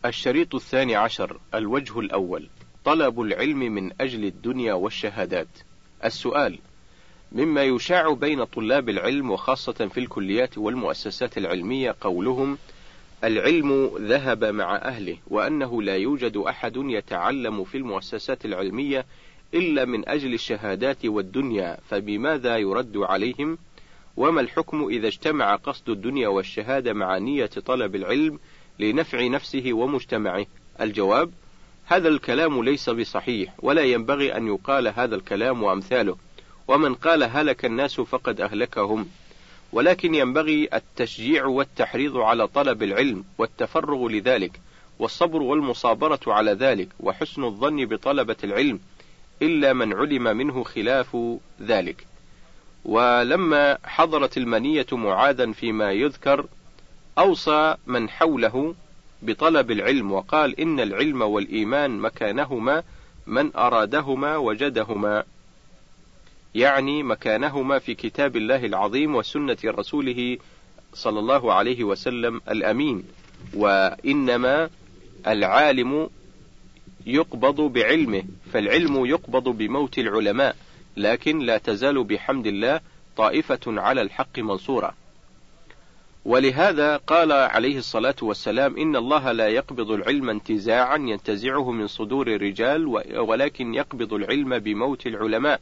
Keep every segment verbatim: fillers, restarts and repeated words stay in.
الشريط الثاني عشر. الوجه الأول: طلب العلم من أجل الدنيا والشهادات. السؤال: مما يشاع بين طلاب العلم وخاصة في الكليات والمؤسسات العلمية قولهم العلم ذهب مع أهله، وأنه لا يوجد أحد يتعلم في المؤسسات العلمية إلا من أجل الشهادات والدنيا، فبماذا يرد عليهم؟ وما الحكم إذا اجتمع قصد الدنيا والشهادة مع نية طلب العلم لنفع نفسه ومجتمعه؟ الجواب: هذا الكلام ليس بصحيح، ولا ينبغي أن يقال هذا الكلام وأمثاله، ومن قال هلك الناس فقد أهلكهم، ولكن ينبغي التشجيع والتحريض على طلب العلم والتفرغ لذلك، والصبر والمصابرة على ذلك، وحسن الظن بطلبة العلم، إلا من علم منه خلاف ذلك. ولما حضرت المنية معاذا فيما يذكر أوصى من حوله بطلب العلم، وقال إن العلم والإيمان مكانهما من أرادهما وجدهما، يعني مكانهما في كتاب الله العظيم وسنة رسوله صلى الله عليه وسلم الأمين. وإنما العالم يقبض بعلمه، فالعلم يقبض بموت العلماء، لكن لا تزال بحمد الله طائفة على الحق منصورة. ولهذا قال عليه الصلاة والسلام إن الله لا يقبض العلم انتزاعا ينتزعه من صدور الرجال، ولكن يقبض العلم بموت العلماء،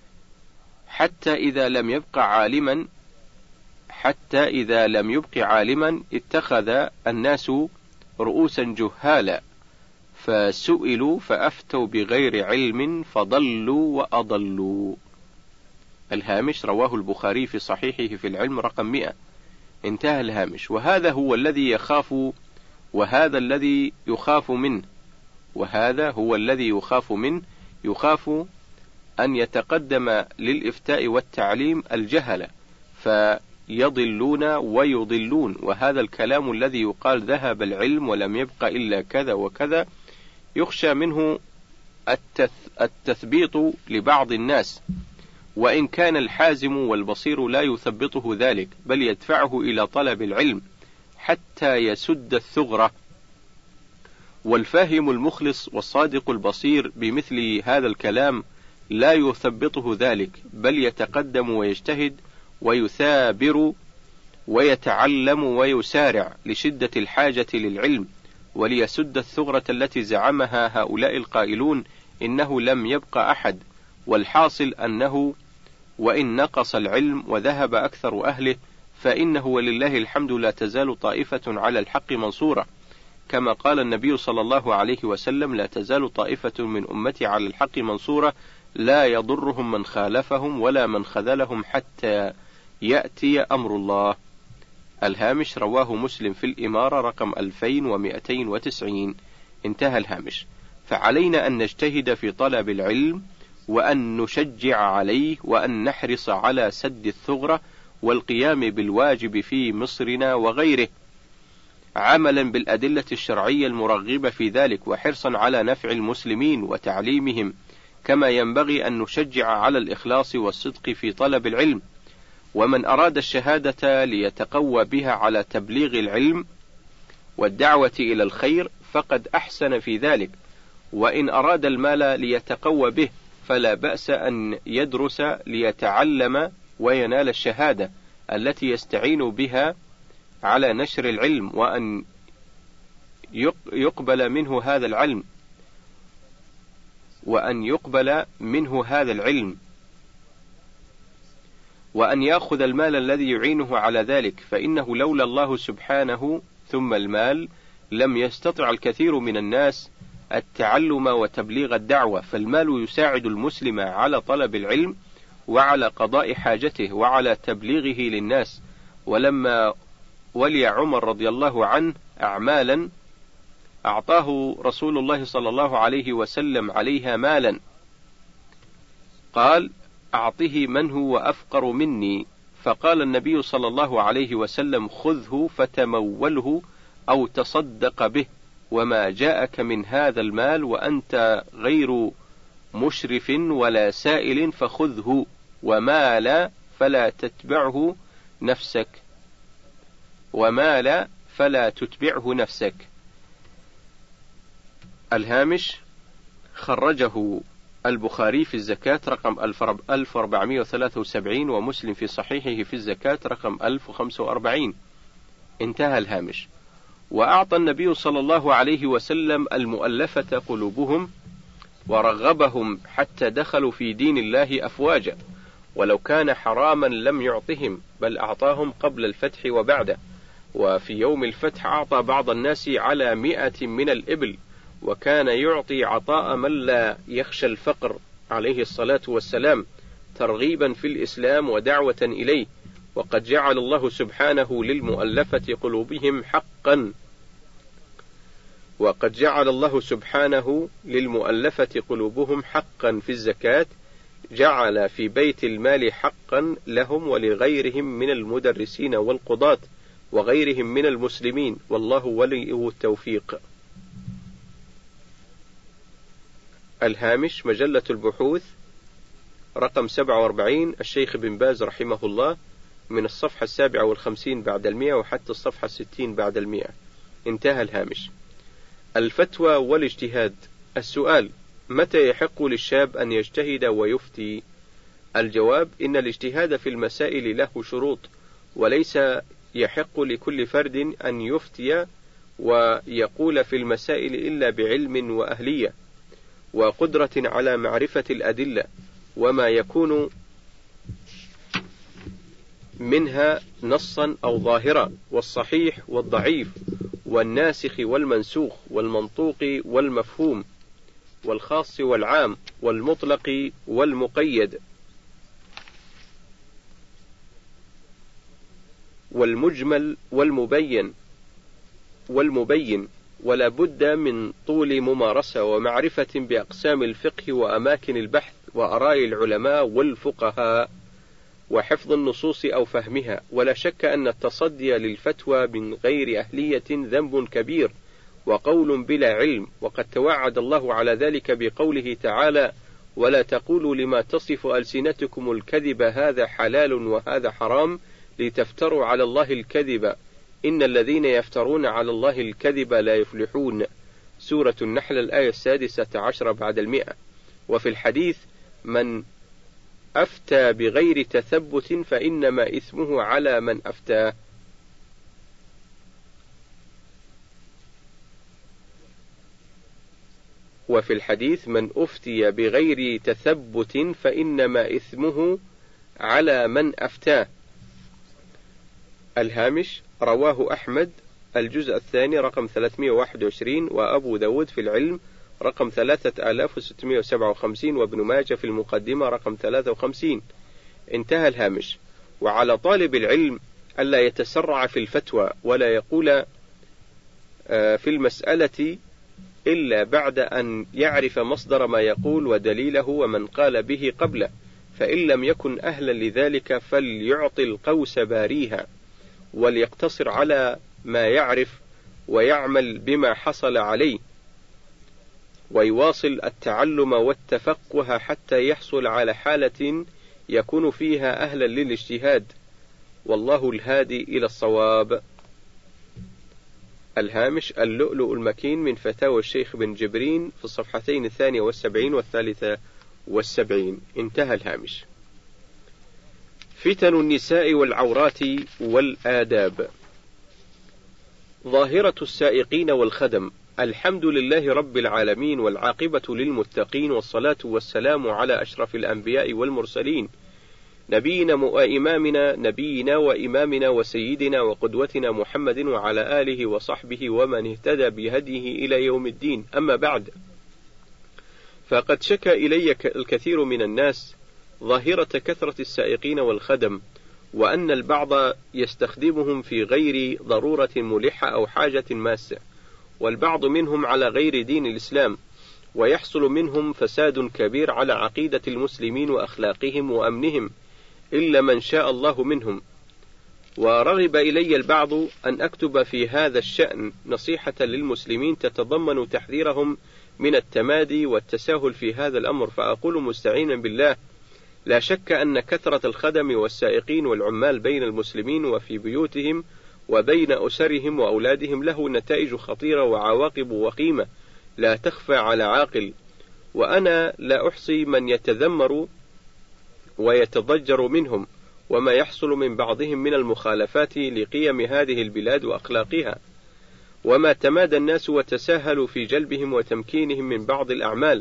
حتى إذا لم يبق عالما حتى إذا لم يبق عالما اتخذ الناس رؤوسا جهالا، فسئلوا فأفتوا بغير علم فضلوا وأضلوا. الهامش: رواه البخاري في صحيحه في العلم رقم مئة. انتهى الهامش. وهذا هو الذي يخاف وهذا الذي يخاف منه وهذا هو الذي يخاف منه يخاف أن يتقدم للإفتاء والتعليم الجهلة فيضلون ويضلون، وهذا الكلام الذي يقال ذهب العلم ولم يبق إلا كذا وكذا يخشى منه التثبيط لبعض الناس، وإن كان الحازم والبصير لا يثبطه ذلك، بل يدفعه إلى طلب العلم حتى يسد الثغرة. والفاهم المخلص والصادق البصير بمثل هذا الكلام لا يثبطه ذلك، بل يتقدم ويجتهد ويثابر ويتعلم ويسارع لشدة الحاجة للعلم، وليسد الثغرة التي زعمها هؤلاء القائلون إنه لم يبق أحد. والحاصل أنه وإن نقص العلم وذهب أكثر أهله فإنه ولله الحمد لا تزال طائفة على الحق منصورة، كما قال النبي صلى الله عليه وسلم: لا تزال طائفة من أمتي على الحق منصورة لا يضرهم من خالفهم ولا من خذلهم حتى يأتي أمر الله. الهامش: رواه مسلم في الإمارة رقم ألفين ومئتين وتسعين. انتهى الهامش. فعلينا أن نجتهد في طلب العلم، وأن نشجع عليه، وأن نحرص على سد الثغرة والقيام بالواجب في مصرنا وغيره، عملا بالأدلة الشرعية المرغبة في ذلك، وحرصا على نفع المسلمين وتعليمهم، كما ينبغي أن نشجع على الإخلاص والصدق في طلب العلم. ومن أراد الشهادة ليتقوى بها على تبليغ العلم والدعوة إلى الخير فقد أحسن في ذلك، وإن أراد المال ليتقوى به فلا بأس أن يدرس ليتعلم وينال الشهادة التي يستعين بها على نشر العلم، وأن يقبل منه هذا العلم وأن يقبل منه هذا العلم وأن يأخذ المال الذي يعينه على ذلك، فإنه لولا الله سبحانه ثم المال لم يستطع الكثير من الناس التعلم وتبليغ الدعوة. فالمال يساعد المسلم على طلب العلم وعلى قضاء حاجته وعلى تبليغه للناس. ولما ولي عمر رضي الله عنه أعمالا أعطاه رسول الله صلى الله عليه وسلم عليها مالا، قال: أعطه من هو أفقر مني، فقال النبي صلى الله عليه وسلم: خذه فتموله أو تصدق به، وما جاءك من هذا المال وأنت غير مشرف ولا سائل فخذه، وما لا فلا تتبعه نفسك وما لا فلا تتبعه نفسك. الهامش: خرجه البخاري في الزكاة رقم ألف وأربعمائة وثلاثة وسبعين، ومسلم في صحيحه في الزكاة رقم ألف وخمسة وأربعين. انتهى الهامش. وأعطى النبي صلى الله عليه وسلم المؤلفة قلوبهم ورغبهم حتى دخلوا في دين الله أفواجا، ولو كان حراما لم يعطهم، بل أعطاهم قبل الفتح وبعده. وفي يوم الفتح أعطى بعض الناس على مئة من الإبل، وكان يعطي عطاء من لا يخشى الفقر عليه الصلاة والسلام، ترغيبا في الإسلام ودعوة إليه. وقد جعل الله سبحانه للمؤلفة قلوبهم حقا وقد جعل الله سبحانه للمؤلفة قلوبهم حقا في الزكاة، جعل في بيت المال حقا لهم ولغيرهم من المدرسين والقضاة وغيرهم من المسلمين، والله ولي التوفيق. الهامش: مجلة البحوث رقم سبعة وأربعين، الشيخ بن باز رحمه الله، من الصفحة السابعة والخمسين بعد المئة وحتى الصفحة الستين بعد المئة. انتهى الهامش. الفتوى والاجتهاد. السؤال: متى يحق للشاب أن يجتهد ويفتي؟ الجواب: إن الاجتهاد في المسائل له شروط، وليس يحق لكل فرد أن يفتي ويقول في المسائل إلا بعلم وأهلية وقدرة على معرفة الأدلة وما يكون منها نصا أو ظاهرا، والصحيح والضعيف، والناسخ والمنسوخ، والمنطوق والمفهوم، والخاص والعام، والمطلق والمقيد، والمجمل والمبين والمبين ولا بد من طول ممارسة ومعرفة بأقسام الفقه وأماكن البحث وآراء العلماء والفقهاء وحفظ النصوص أو فهمها. ولا شك أن التصدي للفتوى من غير أهلية ذنب كبير وقول بلا علم، وقد توعد الله على ذلك بقوله تعالى: ولا تقولوا لما تصف ألسنتكم الكذب هذا حلال وهذا حرام لتفتروا على الله الكذب إن الذين يفترون على الله الكذب لا يفلحون. سورة النحل الآية السادسة عشر بعد المئة. وفي الحديث: من أفتى بغير تثبت فإنما إثمه على من أفتاه. وفي الحديث: من أفتي بغير تثبت فإنما إثمه على من أفتاه. الهامش: رواه أحمد الجزء الثاني رقم ثلاثمائة وواحد وعشرين، وأبو داود في العلم رقم ثلاثة آلاف وستمائة وسبعة وخمسين، وابن ماجه في المقدمة رقم ثلاثة وخمسين. انتهى الهامش. وعلى طالب العلم ألا يتسرع في الفتوى ولا يقول في المسألة إلا بعد أن يعرف مصدر ما يقول ودليله ومن قال به قبله، فإن لم يكن أهلا لذلك فليعطي القوس باريها، وليقتصر على ما يعرف ويعمل بما حصل عليه، ويواصل التعلم والتفقه حتى يحصل على حالة يكون فيها أهلا للاجتهاد، والله الهادي إلى الصواب. الهامش: اللؤلؤ المكين من فتاوى الشيخ بن جبرين في الصفحتين الثانية والسبعين والثالثة والسبعين. انتهى الهامش. فتن النساء والعورات والآداب. ظاهرة السائقين والخدم. الحمد لله رب العالمين، والعاقبة للمتقين، والصلاة والسلام على أشرف الأنبياء والمرسلين، نبينا وإمامنا نبينا وإمامنا وسيدنا وقدوتنا محمد وعلى آله وصحبه ومن اهتدى بهديه إلى يوم الدين. أما بعد، فقد شكى إلي الكثير من الناس ظاهرة كثرة السائقين والخدم، وأن البعض يستخدمهم في غير ضرورة ملحة أو حاجة ماسة، والبعض منهم على غير دين الإسلام، ويحصل منهم فساد كبير على عقيدة المسلمين وأخلاقهم وأمنهم إلا من شاء الله منهم. ورغب إلي البعض أن أكتب في هذا الشأن نصيحة للمسلمين تتضمن تحذيرهم من التمادي والتساهل في هذا الأمر، فأقول مستعينا بالله: لا شك أن كثرة الخدم والسائقين والعمال بين المسلمين وفي بيوتهم وبين أسرهم وأولادهم له نتائج خطيرة وعواقب وخيمة لا تخفى على عاقل، وأنا لا أحصي من يتذمر ويتضجر منهم، وما يحصل من بعضهم من المخالفات لقيم هذه البلاد وأخلاقها، وما تمادى الناس وتساهلوا في جلبهم وتمكينهم من بعض الأعمال،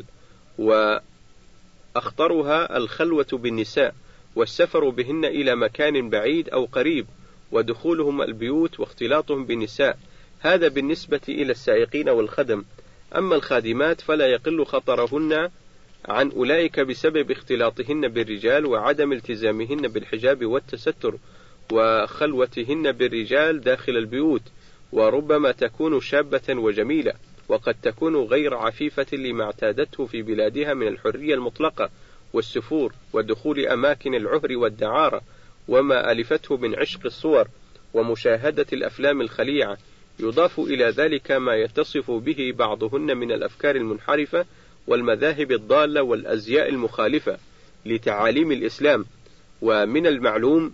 وأخطرها الخلوة بالنساء، والسفر بهن إلى مكان بعيد أو قريب، ودخولهم البيوت واختلاطهم بالنساء. هذا بالنسبة إلى السائقين والخدم. أما الخادمات فلا يقل خطرهن عن أولئك بسبب اختلاطهن بالرجال وعدم التزامهن بالحجاب والتستر، وخلوتهن بالرجال داخل البيوت، وربما تكون شابة وجميلة، وقد تكون غير عفيفة لما اعتادته في بلادها من الحرية المطلقة والسفور ودخول أماكن العهر والدعارة، وما ألفته من عشق الصور ومشاهدة الأفلام الخليعة. يضاف إلى ذلك ما يتصف به بعضهن من الأفكار المنحرفة والمذاهب الضالة والأزياء المخالفة لتعاليم الإسلام. ومن المعلوم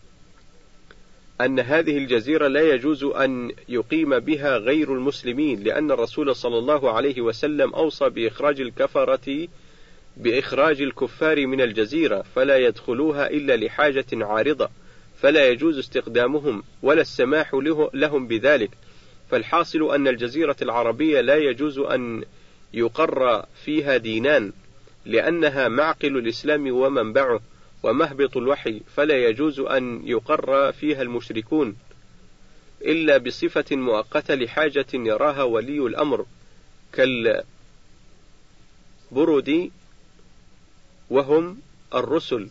أن هذه الجزيرة لا يجوز أن يقيم بها غير المسلمين، لأن الرسول صلى الله عليه وسلم أوصى بإخراج الكفرة بإخراج الكفار من الجزيرة، فلا يدخلوها إلا لحاجة عارضة، فلا يجوز استخدامهم ولا السماح لهم بذلك. فالحاصل أن الجزيرة العربية لا يجوز أن يقر فيها دينان، لأنها معقل الإسلام ومنبعه ومهبط الوحي، فلا يجوز أن يقر فيها المشركون إلا بصفة مؤقتة لحاجة يراها ولي الأمر، كالبرد وهم الرسل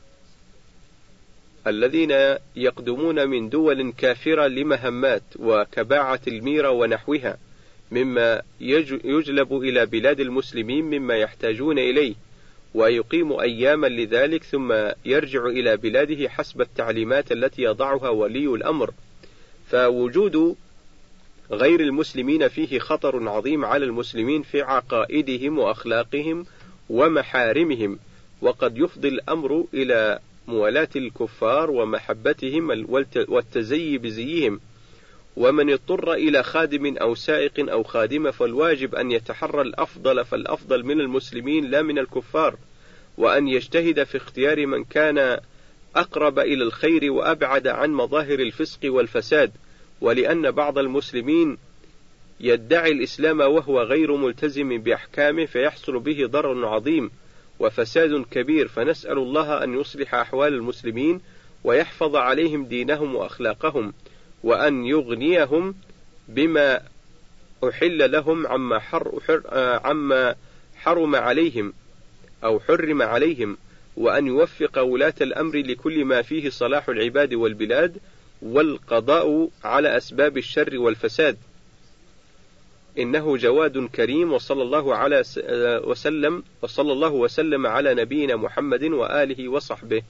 الذين يقدمون من دول كافرة لمهمات، وكباعة الميرة ونحوها مما يجلب إلى بلاد المسلمين مما يحتاجون إليه، ويقيم أياما لذلك ثم يرجع إلى بلاده حسب التعليمات التي يضعها ولي الأمر. فوجود غير المسلمين فيه خطر عظيم على المسلمين في عقائدهم وأخلاقهم ومحارمهم، وقد يفضي الأمر إلى موالاة الكفار ومحبتهم والتزيي بزيهم. ومن اضطر إلى خادم أو سائق أو خادمة فالواجب أن يتحرى الأفضل فالأفضل من المسلمين لا من الكفار، وأن يجتهد في اختيار من كان أقرب إلى الخير وأبعد عن مظاهر الفسق والفساد، ولأن بعض المسلمين يدعي الإسلام وهو غير ملتزم بأحكامه فيحصل به ضرر عظيم وفساد كبير، فنسأل الله أن يصلح أحوال المسلمين ويحفظ عليهم دينهم وأخلاقهم، وأن يغنيهم بما أحل لهم عما, حر حر عما حرم عليهم أو حرم عليهم، وأن يوفق ولاة الأمر لكل ما فيه صلاح العباد والبلاد والقضاء على أسباب الشر والفساد، إنه جواد كريم. وصلى الله على وسلم وصلى الله وسلم على نبينا محمد وآله وصحبه.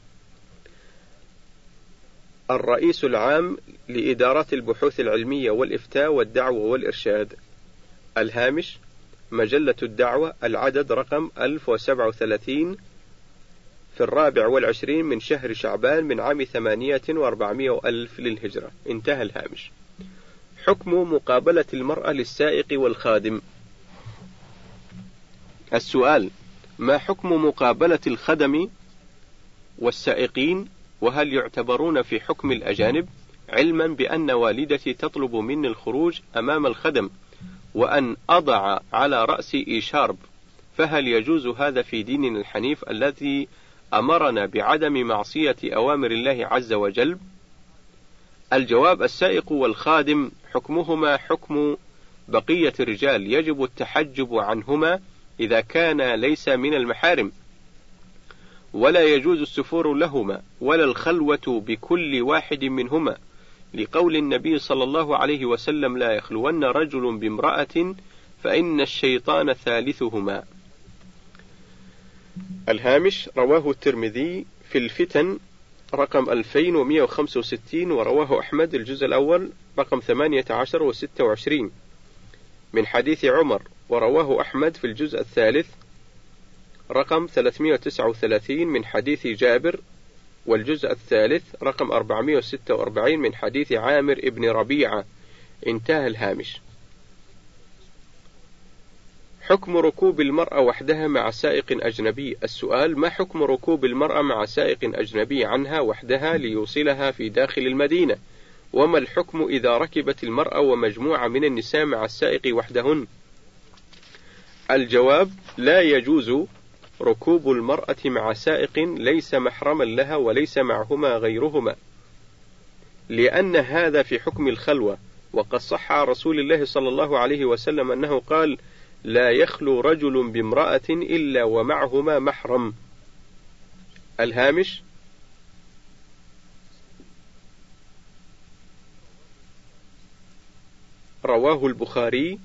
الرئيس العام لإدارات البحوث العلمية والإفتاء والدعوة والإرشاد. الهامش: مجلة الدعوة، العدد رقم ألف وسبعة وثلاثين، في الرابع والعشرين من شهر شعبان من عام ثمانية وأربعمائة وألف للهجرة. انتهى الهامش. حكم مقابلة المرأة للسائق والخادم. السؤال: ما حكم مقابلة الخدم والسائقين، وهل يعتبرون في حكم الأجانب؟ علما بأن والدتي تطلب مني الخروج أمام الخدم وأن أضع على رأسي إيشارب، فهل يجوز هذا في ديننا الحنيف الذي أمرنا بعدم معصية أوامر الله عز وجل؟ الجواب: السائق والخادم حكمهما حكم بقية الرجال، يجب التحجب عنهما إذا كان ليس من المحارم، ولا يجوز السفور لهما ولا الخلوة بكل واحد منهما، لقول النبي صلى الله عليه وسلم: لا يخلون رجل بامرأة فإن الشيطان ثالثهما. الهامش: رواه الترمذي في الفتن رقم ألفين ومائة وخمسة وستين، ورواه أحمد الجزء الأول رقم ثمانية عشر وستة وعشرين من حديث عمر، ورواه أحمد في الجزء الثالث رقم ثلاثمائة وتسعة وثلاثين من حديث جابر، والجزء الثالث رقم أربعمائة وستة وأربعين من حديث عامر ابن ربيعة. انتهى الهامش. حكم ركوب المرأة وحدها مع سائق أجنبي. السؤال: ما حكم ركوب المرأة مع سائق أجنبي عنها وحدها ليوصلها في داخل المدينة؟ وما الحكم إذا ركبت المرأة ومجموعة من النساء مع السائق وحدهن؟ الجواب: لا يجوز ركوب المرأة مع سائق ليس محرما لها وليس معهما غيرهما، لأن هذا في حكم الخلوة. وقد صح عن رسول الله صلى الله عليه وسلم أنه قال: لا يخلو رجل بامرأة إلا ومعهما محرم. الهامش: رواه البخاري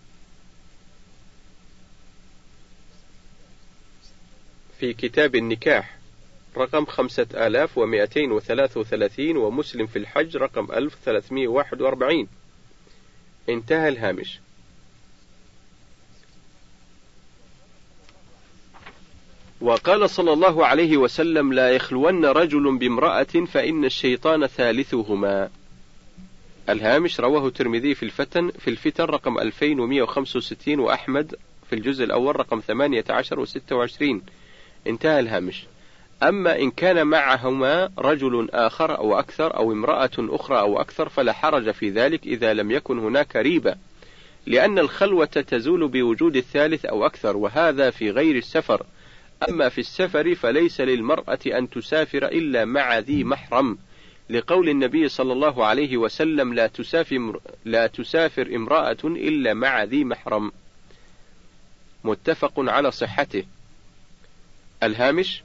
في كتاب النكاح رقم خمسة آلاف ومائتين وثلاثة وثلاثين، ومسلم في الحج رقم ألف وثلاثمائة وواحد وأربعين. انتهى الهامش. وقال صلى الله عليه وسلم: لا يخلون رجل بامرأة فإن الشيطان ثالثهما. الهامش: رواه الترمذي في الفتن في الفتن رقم ألفين ومائة وخمسة وستين، وأحمد في الجزء الأول رقم ثمانية عشر وستة وعشرين. انتهى الهامش. أما إن كان معهما رجل آخر أو أكثر أو امرأة أخرى أو أكثر فلا حرج في ذلك إذا لم يكن هناك ريبة، لأن الخلوة تزول بوجود الثالث أو أكثر، وهذا في غير السفر. أما في السفر فليس للمرأة أن تسافر إلا مع ذي محرم، لقول النبي صلى الله عليه وسلم: لا تسافر, لا تسافر امرأة إلا مع ذي محرم. متفق على صحته. الهامش: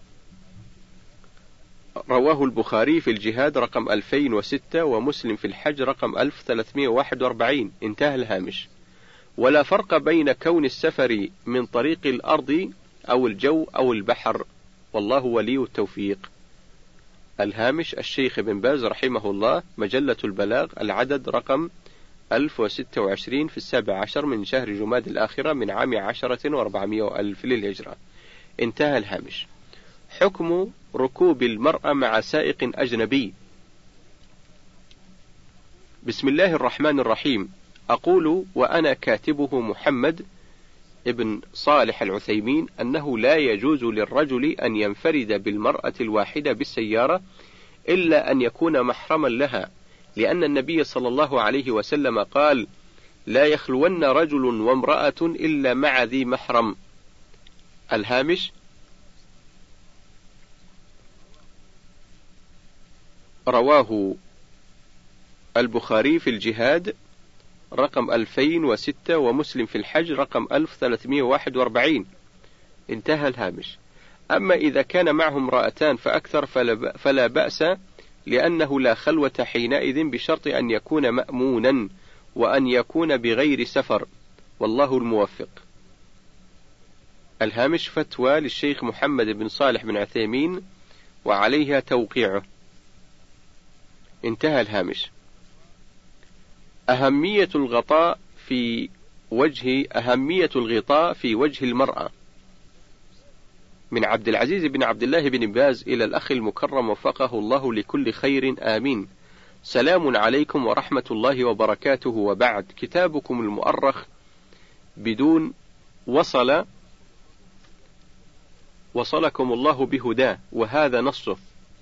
رواه البخاري في الجهاد رقم ألفين وستة، ومسلم في الحج رقم ألف وثلاثمائة وواحد وأربعين. انتهى الهامش. ولا فرق بين كون السفر من طريق الأرض أو الجو أو البحر، والله ولي التوفيق. الهامش: الشيخ ابن باز رحمه الله، مجلة البلاغ، العدد رقم ألف وستة وعشرين في السابع عشر من شهر جماد الآخرة من عام عشرة وأربعمائة وألف للهجرة. انتهى الهامش. حكم ركوب المرأة مع سائق أجنبي. بسم الله الرحمن الرحيم. أقول وأنا كاتبه محمد ابن صالح العثيمين أنه لا يجوز للرجل أن ينفرد بالمرأة الواحدة بالسيارة إلا أن يكون محرما لها، لأن النبي صلى الله عليه وسلم قال: لا يخلون رجل وامرأة إلا مع ذي محرم. الهامش: رواه البخاري في الجهاد رقم ألفين وستة، ومسلم في الحج رقم ألف وثلاثمائة وواحد وأربعين. انتهى الهامش. أما إذا كان معهم امرأتان فأكثر فلا بأس، لأنه لا خلوة حينئذ بشرط أن يكون مأمونا وأن يكون بغير سفر، والله الموفق. الهامش: فتوى للشيخ محمد بن صالح بن عثيمين وعليها توقيعه. انتهى الهامش. أهمية الغطاء في وجه أهمية الغطاء في وجه المرأة. من عبد العزيز بن عبد الله بن باز إلى الأخ المكرم وفقه الله لكل خير، آمين. سلام عليكم ورحمة الله وبركاته، وبعد. كتابكم المؤرخ بدون وصل وصلكم الله بهداه، وهذا نصه.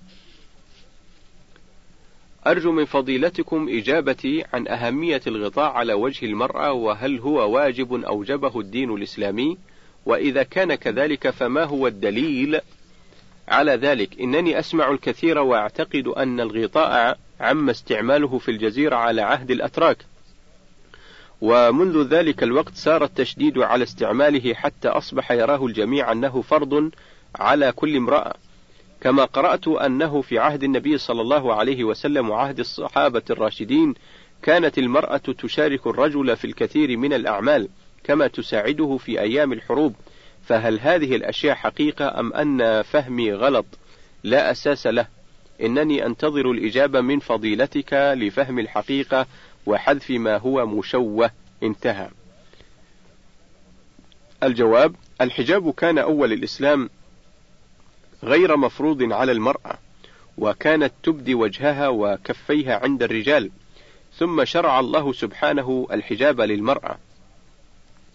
أرجو من فضيلتكم إجابتي عن أهمية الغطاء على وجه المرأة، وهل هو واجب أوجبه الدين الإسلامي؟ وإذا كان كذلك فما هو الدليل على ذلك؟ إنني أسمع الكثير وأعتقد أن الغطاء عم استعماله في الجزيرة على عهد الأتراك، ومنذ ذلك الوقت سار التشديد على استعماله حتى أصبح يراه الجميع أنه فرض على كل امرأة، كما قرأت أنه في عهد النبي صلى الله عليه وسلم وعهد الصحابة الراشدين كانت المرأة تشارك الرجل في الكثير من الأعمال كما تساعده في أيام الحروب. فهل هذه الأشياء حقيقة أم أن فهمي غلط لا أساس له؟ إنني أنتظر الإجابة من فضيلتك لفهم الحقيقة وحذف ما هو مشوه. انتهى. الجواب: الحجاب كان أول الإسلام غير مفروض على المرأة، وكانت تبدي وجهها وكفيها عند الرجال، ثم شرع الله سبحانه الحجاب للمرأة،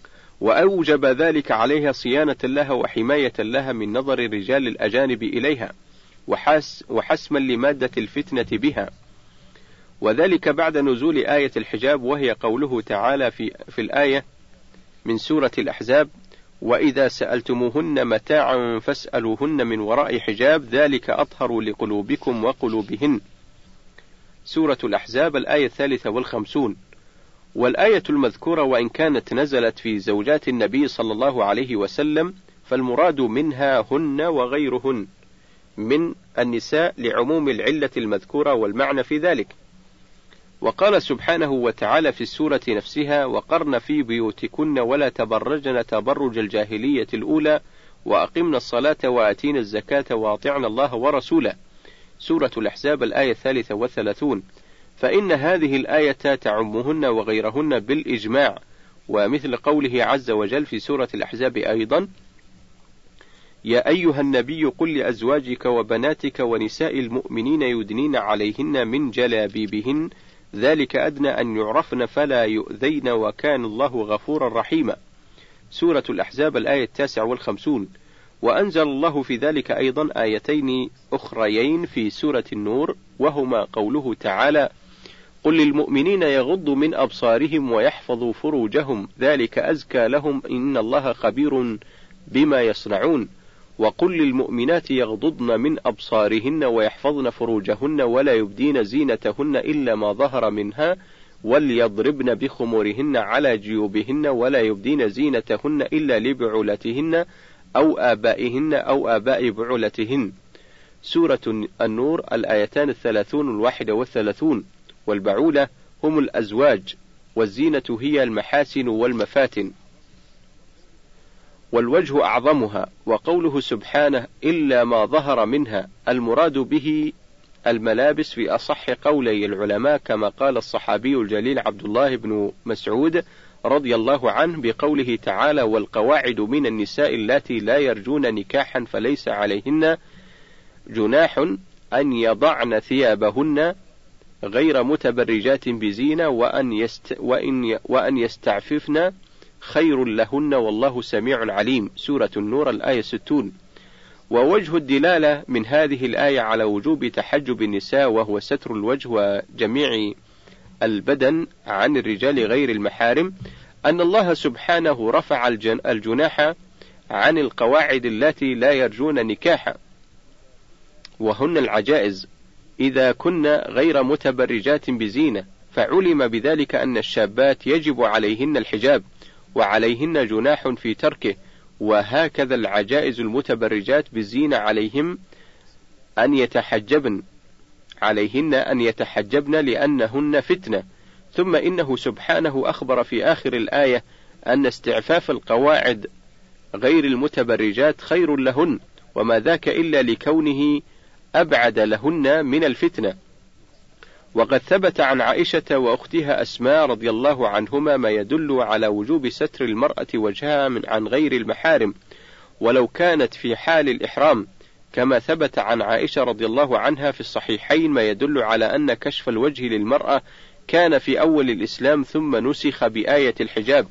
وأوجب ذلك عليها صيانة لها وحماية لها من نظر الرجال الأجانب إليها، وحس وحسما لمادة الفتنة بها، وذلك بعد نزول آية الحجاب، وهي قوله تعالى في, في الآية من سورة الأحزاب: وإذا سألتموهن متاعا فاسألوهن من وراء حجاب ذلك أطهر لقلوبكم وقلوبهن. سورة الأحزاب الآية الثالثة والخمسون. والآية المذكورة وإن كانت نزلت في زوجات النبي صلى الله عليه وسلم فالمراد منها هن وغيرهن من النساء لعموم العلة المذكورة والمعنى في ذلك. وقال سبحانه وتعالى في السورة نفسها: وقرن في بيوتكن ولا تبرجن تبرج الجاهلية الأولى وأقمنا الصلاة وآتينا الزكاة وأطعنا الله ورسوله. سورة الأحزاب الآية الثالثة والثلاثون. فإن هذه الآية تعمهن وغيرهن بالإجماع، ومثل قوله عز وجل في سورة الأحزاب أيضا: يا أيها النبي قل لأزواجك وبناتك ونساء المؤمنين يدنين عليهن من جلابيبهن ذلك أدنى أن يعرفن فلا يؤذين وكان الله غفورا رحيما. سورة الأحزاب الآية التاسعة والخمسون. وأنزل الله في ذلك أيضا آيتين أخريين في سورة النور، وهما قوله تعالى: قل للمؤمنين يغضوا من أبصارهم ويحفظوا فروجهم ذلك أزكى لهم إن الله خبير بما يصنعون. وقل للمؤمنات يغضضن من أبصارهن ويحفظن فروجهن ولا يبدين زينتهن إلا ما ظهر منها وليضربن بخمورهن على جيوبهن ولا يبدين زينتهن إلا لبعولتهن أو آبائهن أو آباء بعولتهن. سورة النور الآيتان الثلاثون الواحدة والثلاثون. والبعولة هم الأزواج، والزينة هي المحاسن والمفاتن، والوجه أعظمها. وقوله سبحانه: إلا ما ظهر منها، المراد به الملابس في أصح قولي العلماء، كما قال الصحابي الجليل عبد الله بن مسعود رضي الله عنه بقوله تعالى: والقواعد من النساء اللاتي لا يرجون نكاحا فليس عليهن جناح أن يضعن ثيابهن غير متبرجات بزينة وأن, يست وإن, وأن يستعففن خير لهن والله سميع عليم. سورة النور الآية ستون. ووجه الدلالة من هذه الآية على وجوب تحجب النساء وهو ستر الوجه وجميع البدن عن الرجال غير المحارم أن الله سبحانه رفع الجناح عن القواعد التي لا يرجون نكاحا، وهن العجائز إذا كن غير متبرجات بزينة، فعلم بذلك أن الشابات يجب عليهن الحجاب وعليهن جناح في تركه، وهكذا العجائز المتبرجات بالزينة عليهم أن يتحجبن عليهن أن يتحجبن لأنهن فتنة. ثم إنه سبحانه أخبر في آخر الآية أن استعفاف القواعد غير المتبرجات خير لهن، وما ذاك إلا لكونه أبعد لهن من الفتنة. وقد ثبت عن عائشة وأختها أسماء رضي الله عنهما ما يدل على وجوب ستر المرأة وجهها من عن غير المحارم ولو كانت في حال الإحرام، كما ثبت عن عائشة رضي الله عنها في الصحيحين ما يدل على أن كشف الوجه للمرأة كان في أول الإسلام ثم نسخ بآية الحجاب.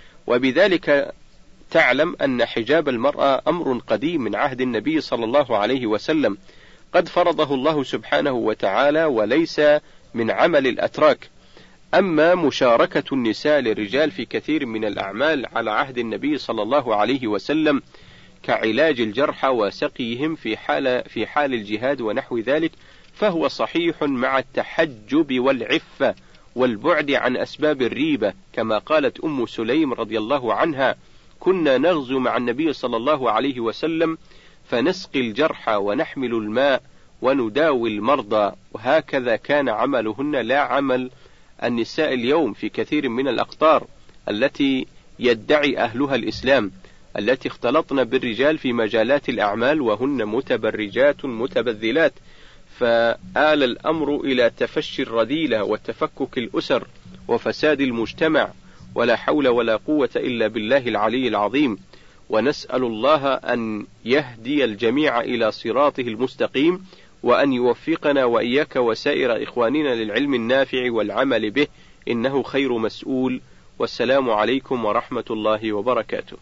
وبذلك تعلم أن حجاب المرأة أمر قديم من عهد النبي صلى الله عليه وسلم، قد فرضه الله سبحانه وتعالى وليس من عمل الأتراك. أما مشاركة النساء للرجال في كثير من الأعمال على عهد النبي صلى الله عليه وسلم كعلاج الجرحى وسقيهم في حال في حال الجهاد ونحو ذلك، فهو صحيح مع التحجب والعفة والبعد عن أسباب الريبة، كما قالت أم سليم رضي الله عنها: كنا نغزو مع النبي صلى الله عليه وسلم فنسقي الجرحى ونحمل الماء ونداوي المرضى، وهكذا كان عملهن لا عمل النساء اليوم في كثير من الأقطار التي يدعي أهلها الإسلام، التي اختلطن بالرجال في مجالات الأعمال وهن متبرجات متبذلات، فآل الأمر إلى تفشي الرذيلة وتفكك الأسر وفساد المجتمع، ولا حول ولا قوة إلا بالله العلي العظيم. ونسأل الله أن يهدي الجميع إلى صراطه المستقيم، وأن يوفقنا وإياك وسائر إخواننا للعلم النافع والعمل به، إنه خير مسؤول والسلام عليكم ورحمة الله وبركاته.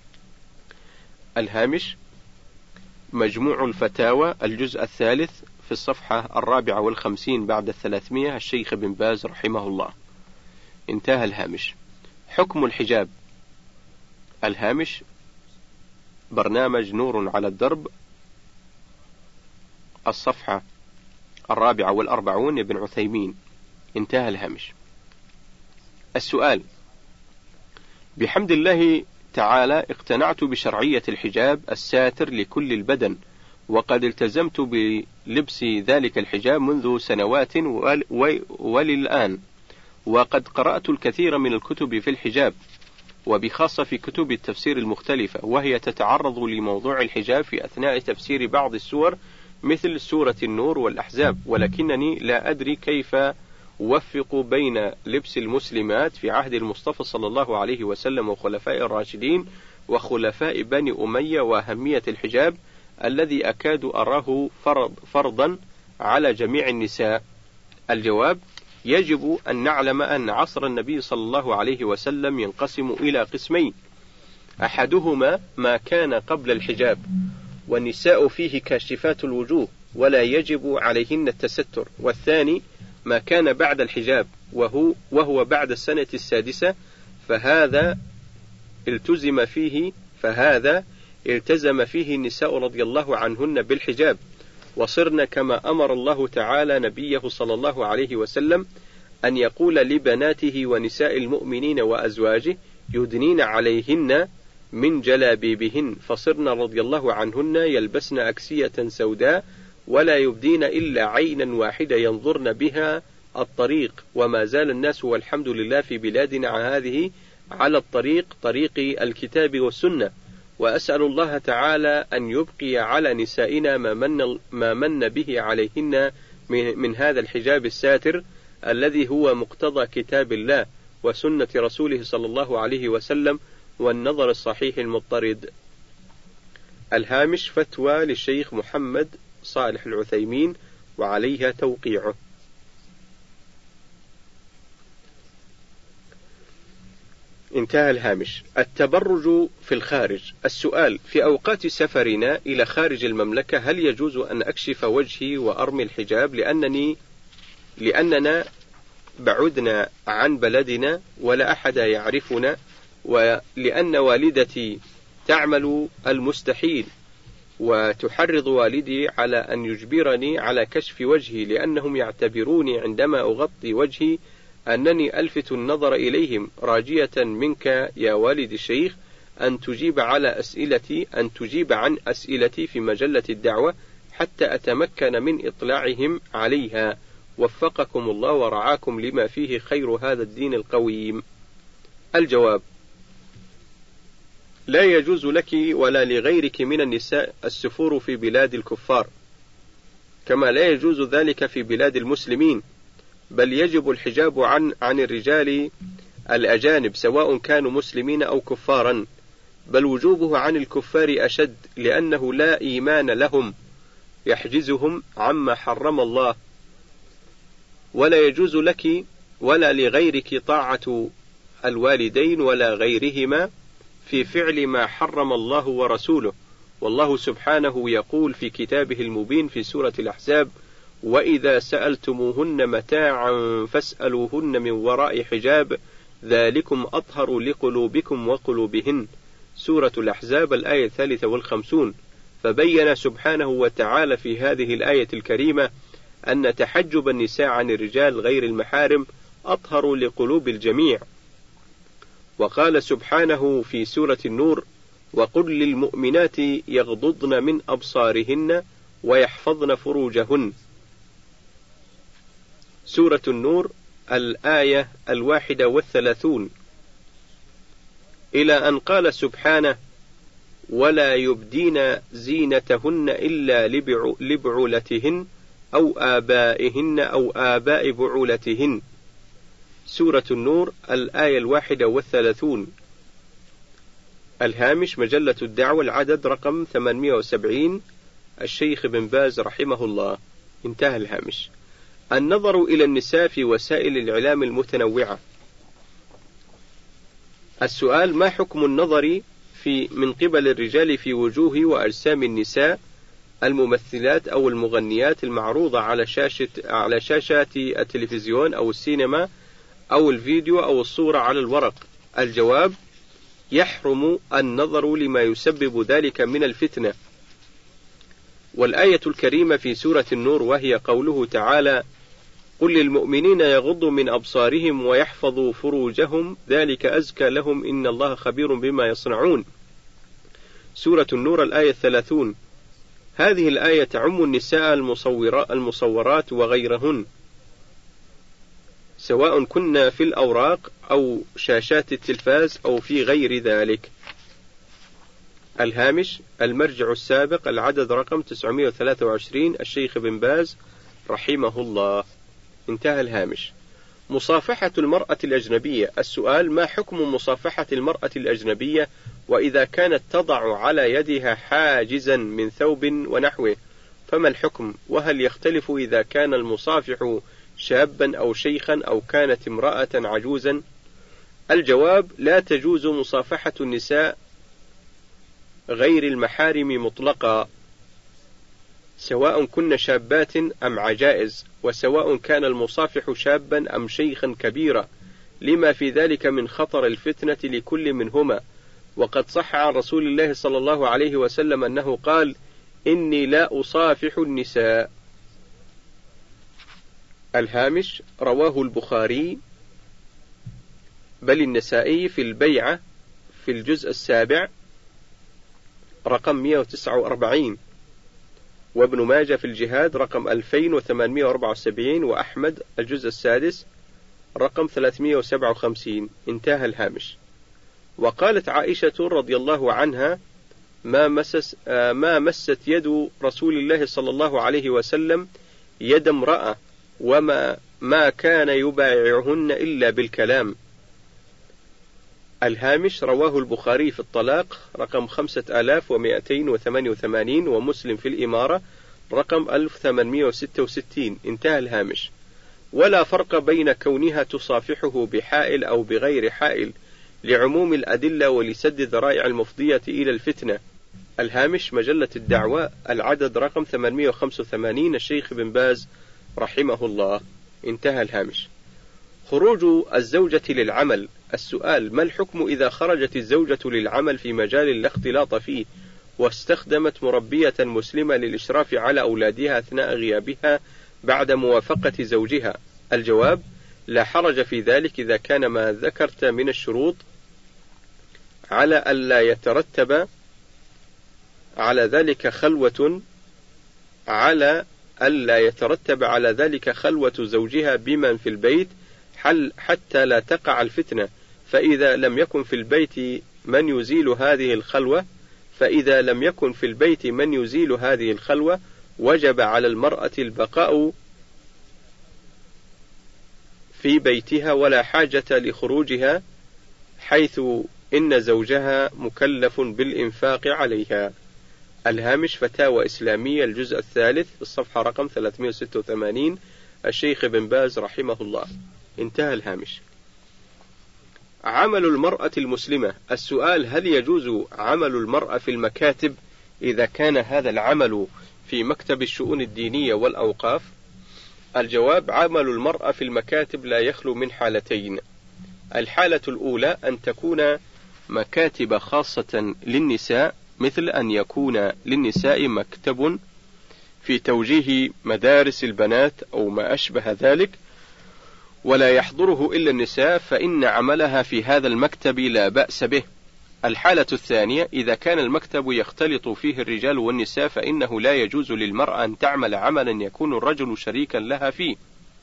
الهامش: مجموع الفتاوى الجزء الثالث في الصفحة الرابعة والخمسين بعد الثلاثمائة، الشيخ بن باز رحمه الله. انتهى الهامش. حكم الحجاب. الهامش: برنامج نور على الدرب، الصفحة الرابعة والأربعون، ابن عثيمين. انتهى الهامش. السؤال: بحمد الله تعالى اقتنعت بشرعية الحجاب الساتر لكل البدن، وقد التزمت بلبس ذلك الحجاب منذ سنوات وللآن، وقد قرأت الكثير من الكتب في الحجاب، وبخاصة في كتب التفسير المختلفة، وهي تتعرض لموضوع الحجاب في أثناء تفسير بعض السور مثل سورة النور والأحزاب، ولكنني لا أدري كيف أوفق بين لبس المسلمات في عهد المصطفى صلى الله عليه وسلم وخلفاء الراشدين وخلفاء بني أمية وأهمية الحجاب الذي أكاد أراه فرض فرضا على جميع النساء. الجواب: يجب أن نعلم أن عصر النبي صلى الله عليه وسلم ينقسم إلى قسمين: أحدهما ما كان قبل الحجاب، والنساء فيه كاشفات الوجوه ولا يجب عليهن التستر، والثاني ما كان بعد الحجاب وهو, وهو بعد السنة السادسة، فهذا التزم فيه فهذا التزم فيه النساء رضي الله عنهن بالحجاب، وصرنا كما أمر الله تعالى نبيه صلى الله عليه وسلم أن يقول لبناته ونساء المؤمنين وأزواجه يدنين عليهن من جلابيبهن، فصرنا رضي الله عنهن يلبسن أكسية سوداء ولا يبدين إلا عينا واحدة ينظرن بها الطريق، وما زال الناس والحمد لله في بلادنا هذه على الطريق طريق الكتاب والسنة، وأسأل الله تعالى أن يبقي على نسائنا ما من, ما من به عليهن من, من هذا الحجاب الساتر الذي هو مقتضى كتاب الله وسنة رسوله صلى الله عليه وسلم والنظر الصحيح المضطرد. الهامش: فتوى للشيخ محمد صالح العثيمين وعليها توقيعه. انتهى الهامش. التبرج في الخارج. السؤال: في أوقات سفرنا إلى خارج المملكة هل يجوز أن أكشف وجهي وأرمي الحجاب لأنني لأننا بعدنا عن بلدنا ولا أحد يعرفنا، ولأن والدتي تعمل المستحيل وتحرض والدي على أن يجبرني على كشف وجهي لأنهم يعتبروني عندما أغطي وجهي أنني ألفت النظر إليهم، راجية منك يا والد الشيخ أن تجيب على أسئلتي أن تجيب عن أسئلتي في مجلة الدعوة حتى أتمكن من إطلاعهم عليها، وفقكم الله ورعاكم لما فيه خير هذا الدين القويم. الجواب: لا يجوز لك ولا لغيرك من النساء السفور في بلاد الكفار، كما لا يجوز ذلك في بلاد المسلمين، بل يجب الحجاب عن عن الرجال الأجانب سواء كانوا مسلمين أو كفارا، بل وجوبه عن الكفار أشد لأنه لا إيمان لهم يحجزهم عما حرم الله. ولا يجوز لك ولا لغيرك طاعة الوالدين ولا غيرهما في فعل ما حرم الله ورسوله، والله سبحانه يقول في كتابه المبين في سورة الأحزاب: وإذا سألتموهن متاعا فاسألوهن من وراء حجاب ذلكم أطهر لقلوبكم وقلوبهن، سورة الأحزاب الآية الثالثة والخمسون. فبين سبحانه وتعالى في هذه الآية الكريمة أن تحجب النساء عن الرجال غير المحارم أطهر لقلوب الجميع. وقال سبحانه في سورة النور: وقل للمؤمنات يغضضن من أبصارهن ويحفظن فروجهن، سورة النور الآية الواحدة والثلاثون، إلى أن قال سبحانه: ولا يبدين زينتهن إلا لبعولتهن أو آبائهن أو آباء بعولتهن، سورة النور الآية الواحدة والثلاثون. الهامش: مجلة الدعوة العدد رقم ثمانمائة وسبعين، الشيخ بن باز رحمه الله. انتهى الهامش. النظر إلى النساء في وسائل الإعلام المتنوعة. السؤال: ما حكم النظر في من قبل الرجال في وجوه وأجسام النساء الممثلات أو المغنيات المعروضة على شاشة على شاشات التلفزيون أو السينما أو الفيديو أو الصورة على الورق؟ الجواب: يحرم النظر لما يسبب ذلك من الفتنة. والآية الكريمة في سورة النور وهي قوله تعالى: قل للمؤمنين يغضوا من أبصارهم ويحفظوا فروجهم ذلك أزكى لهم إن الله خبير بما يصنعون. سورة النور الآية الثلاثون. هذه الآية تعم النساء المصورات وغيرهن، سواء كنا في الأوراق أو شاشات التلفاز أو في غير ذلك. الهامش: المرجع السابق العدد رقم تسعمائة وثلاثة وعشرين، الشيخ بن باز رحمه الله. انتهى الهامش. مصافحة المرأة الأجنبية. السؤال: ما حكم مصافحة المرأة الأجنبية وإذا كانت تضع على يدها حاجزا من ثوب ونحوه، فما الحكم؟ وهل يختلف إذا كان المصافح شابا أو شيخا أو كانت امرأة عجوزا؟ الجواب: لا تجوز مصافحة النساء غير المحارم مطلقا، سواء كن شابات أم عجائز، وسواء كان المصافح شابا أم شيخا كبيرا، لما في ذلك من خطر الفتنة لكل منهما. وقد صح عن رسول الله صلى الله عليه وسلم أنه قال: إني لا أصافح النساء. الهامش: رواه البخاري بل النسائي في البيعة في الجزء السابع رقم مئة وتسعة وأربعين، وابن ماجه في الجهاد رقم ألفين وثمانمائة وأربعة وسبعين، وأحمد الجزء السادس رقم ثلاثمائة وسبعة وخمسين. انتهى الهامش. وقالت عائشة رضي الله عنها: ما, مسس ما مست يد رسول الله صلى الله عليه وسلم يد امرأة وما ما كان يبايعهن إلا بالكلام. الهامش: رواه البخاري في الطلاق رقم خمسة آلاف ومئتين وثمانية وثمانين، ومسلم في الإمارة رقم ألف وثمانمائة وستة وستين. انتهى الهامش. ولا فرق بين كونها تصافحه بحائل أو بغير حائل، لعموم الأدلة ولسد ذرائع المفضية إلى الفتنة. الهامش: مجلة الدعوة العدد رقم ثمانمائة وخمسة وثمانين، الشيخ بن باز رحمه الله. انتهى الهامش. خروج الزوجة للعمل. السؤال: ما الحكم إذا خرجت الزوجة للعمل في مجال لا اختلاط فيه، واستخدمت مربية مسلمة للإشراف على أولادها أثناء غيابها بعد موافقة زوجها؟ الجواب: لا حرج في ذلك إذا كان ما ذكرت من الشروط على ألا يترتب على ذلك خلوة على ألا يترتب على ذلك خلوة زوجها بمن في البيت حتى لا تقع الفتنة. فإذا لم يكن في البيت من يزيل هذه الخلوة فإذا لم يكن في البيت من يزيل هذه الخلوة وجب على المرأة البقاء في بيتها ولا حاجة لخروجها، حيث إن زوجها مكلف بالإنفاق عليها. الهامش: فتاوى إسلامية الجزء الثالث الصفحة رقم ثلاثمائة وستة وثمانين، الشيخ بن باز رحمه الله. انتهى الهامش. عمل المرأة المسلمة. السؤال: هل يجوز عمل المرأة في المكاتب إذا كان هذا العمل في مكتب الشؤون الدينية والأوقاف؟ الجواب: عمل المرأة في المكاتب لا يخلو من حالتين. الحالة الأولى أن تكون مكاتب خاصة للنساء، مثل أن يكون للنساء مكتب في توجيه مدارس البنات أو ما أشبه ذلك ولا يحضره إلا النساء، فإن عملها في هذا المكتب لا بأس به. الحالة الثانية: إذا كان المكتب يختلط فيه الرجال والنساء، فإنه لا يجوز للمرأة أن تعمل عملا يكون الرجل شريكا لها فيه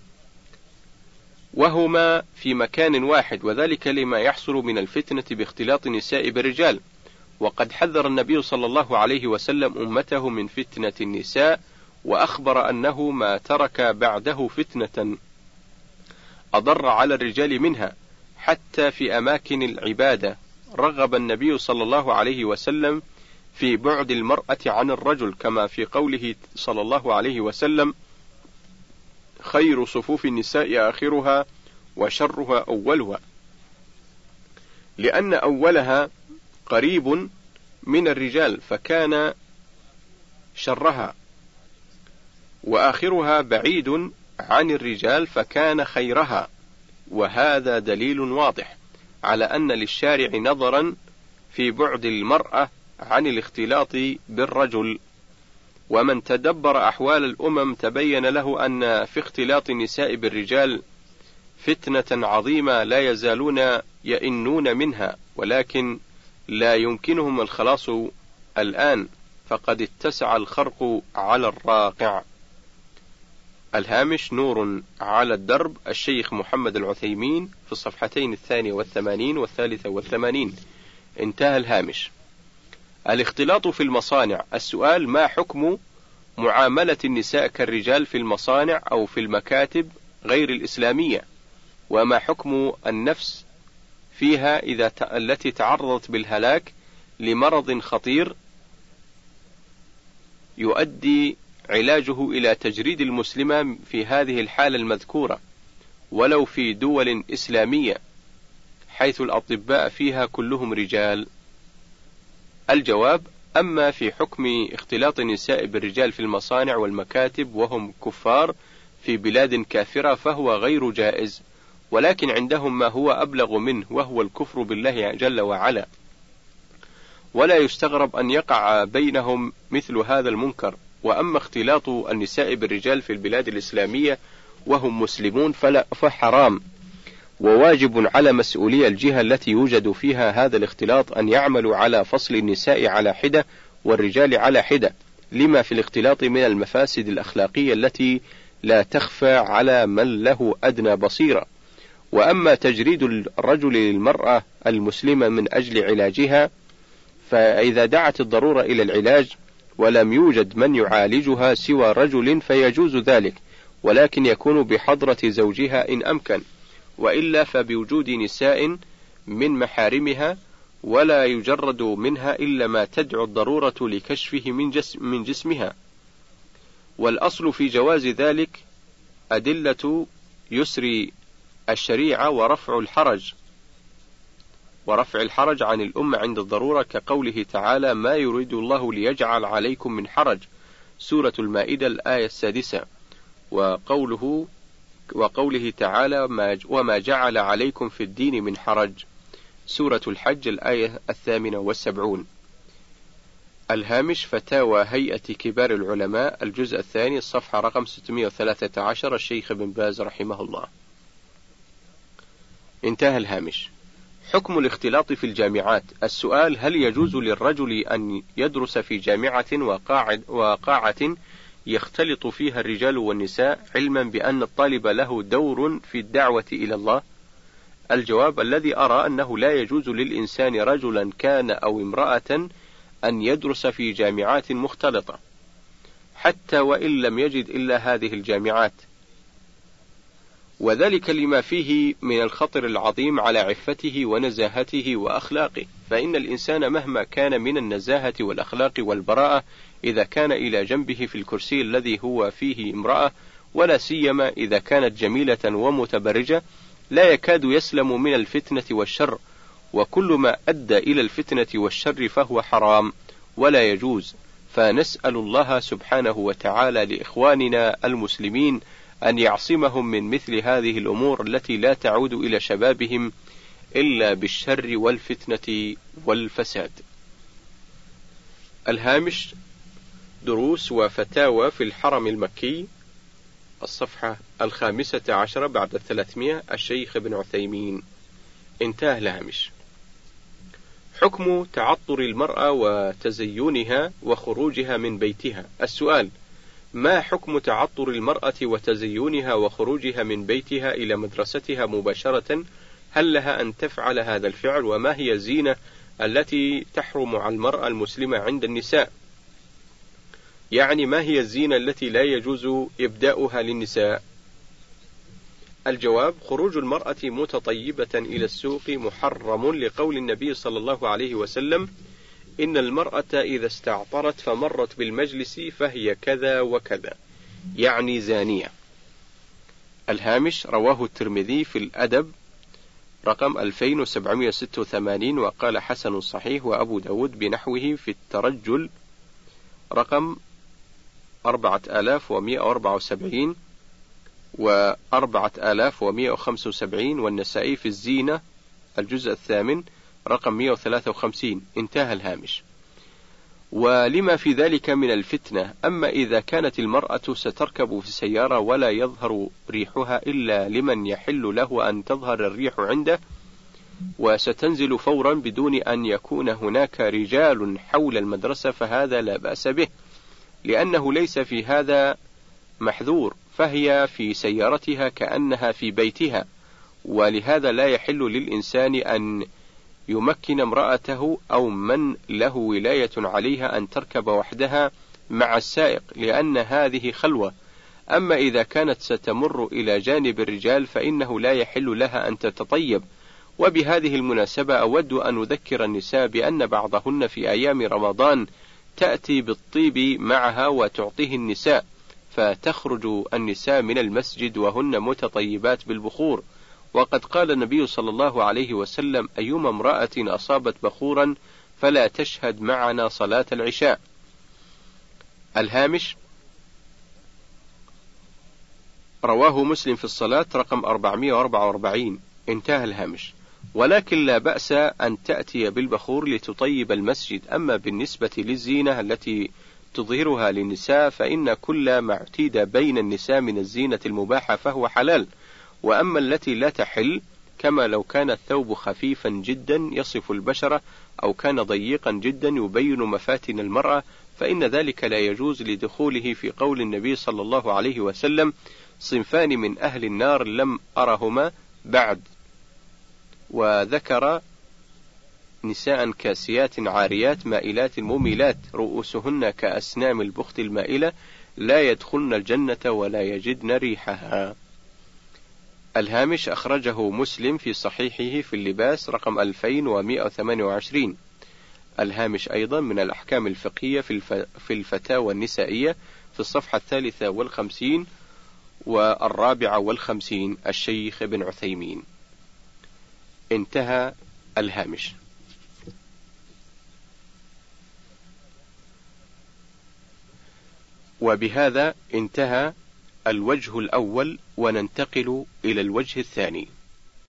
وهما في مكان واحد، وذلك لما يحصل من الفتنة باختلاط النساء بالرجال. وقد حذر النبي صلى الله عليه وسلم أمته من فتنة النساء، وأخبر أنه ما ترك بعده فتنة أضر على الرجال منها، حتى في أماكن العبادة رغب النبي صلى الله عليه وسلم في بعد المرأة عن الرجل، كما في قوله صلى الله عليه وسلم: خير صفوف النساء آخرها وشرها أولها، لأن أولها قريب من الرجال فكان شرها، وآخرها بعيد عن الرجال فكان خيرها، وهذا دليل واضح على أن للشارع نظرا في بعد المرأة عن الاختلاط بالرجل. ومن تدبر أحوال الأمم تبين له أن في اختلاط النساء بالرجال فتنة عظيمة لا يزالون يئنون منها، ولكن لا يمكنهم الخلاص الآن، فقد اتسع الخرق على الراقع. الهامش نور على الدرب، الشيخ محمد العثيمين، في الصفحتين الثانية والثمانين والثالثة والثمانين. انتهى الهامش. الاختلاط في المصانع. السؤال: ما حكم معاملة النساء كالرجال في المصانع أو في المكاتب غير الإسلامية؟ وما حكم النفس فيها إذا ت... التي تعرضت بالهلاك لمرض خطير يؤدي علاجه إلى تجريد المسلمة في هذه الحالة المذكورة، ولو في دول إسلامية حيث الأطباء فيها كلهم رجال؟ الجواب: أما في حكم اختلاط النساء بالرجال في المصانع والمكاتب وهم كفار في بلاد كافرة فهو غير جائز، ولكن عندهم ما هو أبلغ منه وهو الكفر بالله جل وعلا، ولا يستغرب أن يقع بينهم مثل هذا المنكر. وأما اختلاط النساء بالرجال في البلاد الإسلامية وهم مسلمون فلا فحرام، وواجب على مسؤولي الجهة التي يوجد فيها هذا الاختلاط أن يعملوا على فصل النساء على حدة والرجال على حدة، لما في الاختلاط من المفاسد الأخلاقية التي لا تخفى على من له أدنى بصيرة. وأما تجريد الرجل للمرأة المسلمة من أجل علاجها، فإذا دعت الضرورة إلى العلاج ولم يوجد من يعالجها سوى رجل فيجوز ذلك، ولكن يكون بحضرة زوجها إن أمكن، وإلا فبوجود نساء من محارمها، ولا يجرد منها إلا ما تدعو الضرورة لكشفه من, جسم من جسمها. والأصل في جواز ذلك أدلة يسر الشريعة ورفع الحرج ورفع الحرج عن الأمة عند الضرورة، كقوله تعالى: ما يريد الله ليجعل عليكم من حرج، سورة المائدة الآية السادسة، وقوله وقوله تعالى: وما جعل عليكم في الدين من حرج، سورة الحج الآية الثامنة والسبعون. الهامش فتاوى هيئة كبار العلماء، الجزء الثاني، الصفحة رقم ستمائة وثلاثة عشر، الشيخ بن باز رحمه الله. انتهى الهامش. حكم الاختلاط في الجامعات. السؤال: هل يجوز للرجل أن يدرس في جامعة وقاعد وقاعة يختلط فيها الرجال والنساء، علما بأن الطالب له دور في الدعوة إلى الله؟ الجواب: الذي أرى أنه لا يجوز للإنسان رجلا كان أو امرأة أن يدرس في جامعات مختلطة، حتى وإن لم يجد إلا هذه الجامعات، وذلك لما فيه من الخطر العظيم على عفته ونزاهته وأخلاقه، فإن الإنسان مهما كان من النزاهة والأخلاق والبراءة إذا كان إلى جنبه في الكرسي الذي هو فيه امرأة، ولا سيما إذا كانت جميلة ومتبرجة، لا يكاد يسلم من الفتنة والشر، وكل ما أدى إلى الفتنة والشر فهو حرام ولا يجوز. فنسأل الله سبحانه وتعالى لإخواننا المسلمين أن يعصمهم من مثل هذه الأمور التي لا تعود إلى شبابهم إلا بالشر والفتنة والفساد. الهامش دروس وفتاوى في الحرم المكي، الصفحة الخامسة عشرة بعد الثلاثمائة، الشيخ ابن عثيمين. انتهى الهامش. حكم تعطر المرأة وتزينها وخروجها من بيتها. السؤال: ما حكم تعطر المرأة وتزينها وخروجها من بيتها إلى مدرستها مباشرة؟ هل لها أن تفعل هذا الفعل؟ وما هي الزينة التي تحرم على المرأة المسلمة عند النساء؟ يعني ما هي الزينة التي لا يجوز إبداؤها للنساء؟ الجواب: خروج المرأة متطيبة إلى السوق محرم، لقول النبي صلى الله عليه وسلم: إن المرأة إذا استعطرت فمرت بالمجلس فهي كذا وكذا، يعني زانية. الهامش رواه الترمذي في الأدب رقم ألفين وسبعمائة وستة وثمانين، وقال حسن صحيح، وأبو داود بنحوه في الترجل رقم أربعة آلاف ومائة وأربعة وسبعين وأربعة آلاف ومائة وخمسة وسبعين، والنسائي في الزينة الجزء الثامن رقم مائة وثلاثة وخمسين. انتهى الهامش. ولما في ذلك من الفتنة. أما إذا كانت المرأة ستركب في سيارة ولا يظهر ريحها إلا لمن يحل له أن تظهر الريح عنده، وستنزل فورا بدون أن يكون هناك رجال حول المدرسة، فهذا لا بأس به، لأنه ليس في هذا محذور، فهي في سيارتها كأنها في بيتها، ولهذا لا يحل للإنسان أن يمكن امرأته أو من له ولاية عليها أن تركب وحدها مع السائق، لأن هذه خلوة. أما إذا كانت ستمر إلى جانب الرجال فإنه لا يحل لها أن تتطيب. وبهذه المناسبة أود أن أذكر النساء بأن بعضهن في أيام رمضان تأتي بالطيب معها وتعطيه النساء، فتخرج النساء من المسجد وهن متطيبات بالبخور. وقد قال النبي صلى الله عليه وسلم: أيما امرأة أصابت بخورا فلا تشهد معنا صلاة العشاء. الهامش. رواه مسلم في الصلاة رقم أربعمائة وأربعة وأربعين. انتهى الهامش. ولكن لا بأس أن تأتي بالبخور لتطيب المسجد. أما بالنسبة للزينة التي تظهرها للنساء فإن كل ما اعتيد بين النساء من الزينة المباحة فهو حلال. وأما التي لا تحل، كما لو كان الثوب خفيفا جدا يصف البشرة، أو كان ضيقا جدا يبين مفاتن المرأة، فإن ذلك لا يجوز لدخوله في قول النبي صلى الله عليه وسلم: صنفان من أهل النار لم أرهما بعد. وذكر نساء كاسيات عاريات مائلات مميلات رؤوسهن كأسنام البخت المائلة لا يدخلن الجنة ولا يجدن ريحها. الهامش. أخرجه مسلم في صحيحه في اللباس رقم ألفين ومائة وثمانية وعشرين. الهامش أيضا من الأحكام الفقهية في, الف... في الفتاوى النسائية في الصفحة الثالثة والخمسين والرابعة والخمسين، الشيخ ابن عثيمين. انتهى الهامش. وبهذا انتهى الوجه الأول، وننتقل إلى الوجه الثاني.